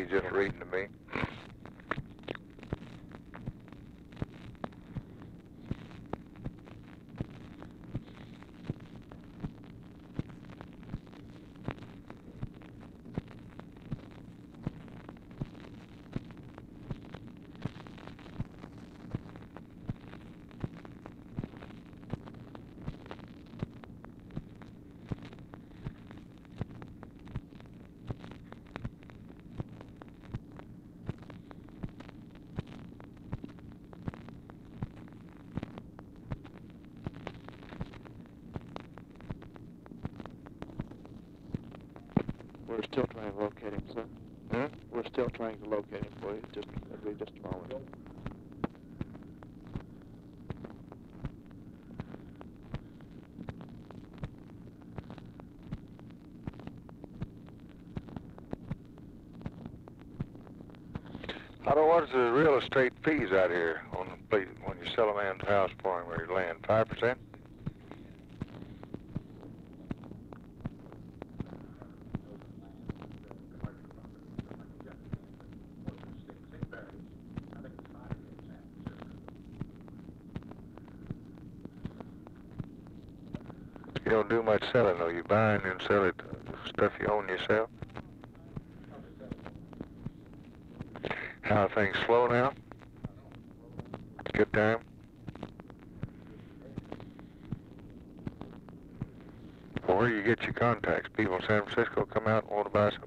just reading to me. We're still trying to locate him, sir. We're still trying to locate him for you. Just a moment. I don't know what's the real estate fees out here on the place when you sell a man's house for him or your land. 5%? You don't do much selling though. You buy and sell it, stuff you own yourself. How are things slow now? Good time? Well, where do you get your contacts? People in San Francisco come out and want to buy some?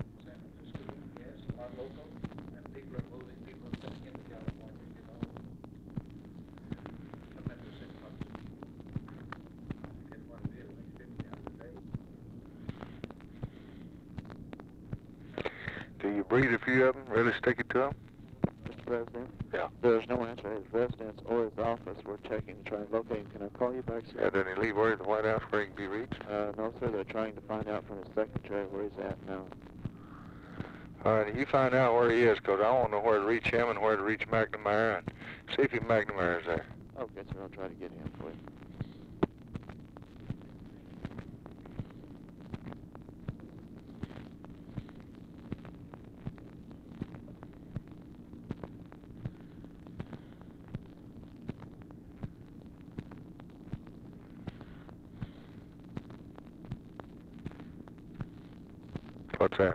Do you breed a few of them? Really stick it to them? Mr. President? Yeah. There's no answer at his residence or his office. We're checking to try and locate him. Can I call you back, sir? Yeah, didn't he leave word at the White House where he can be reached? No, sir. They're trying to find out from his secretary where he's at now. All right, you find out where he is, because I want to know where to reach him and where to reach McNamara, and see if McNamara is there. Okay, sir. I'll try to get him for you. What's that?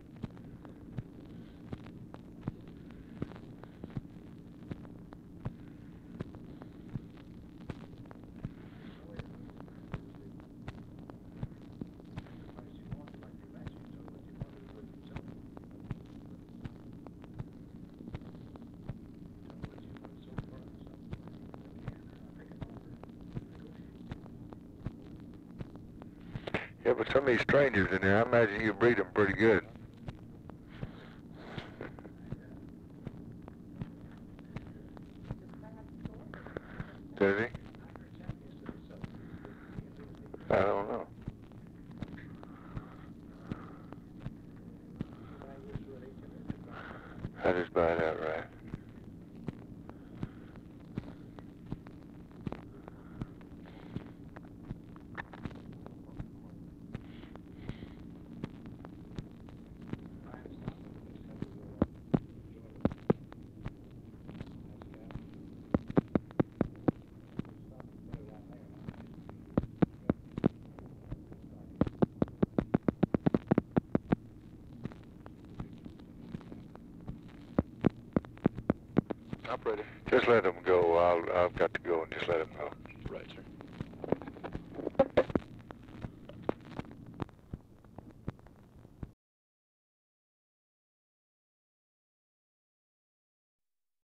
Yeah, but some of these strangers in there, I imagine you breed them pretty good. Did he? I don't know. I just buy it outright. Operator. Just let them go. I've got to go and just let them go. Right, sir.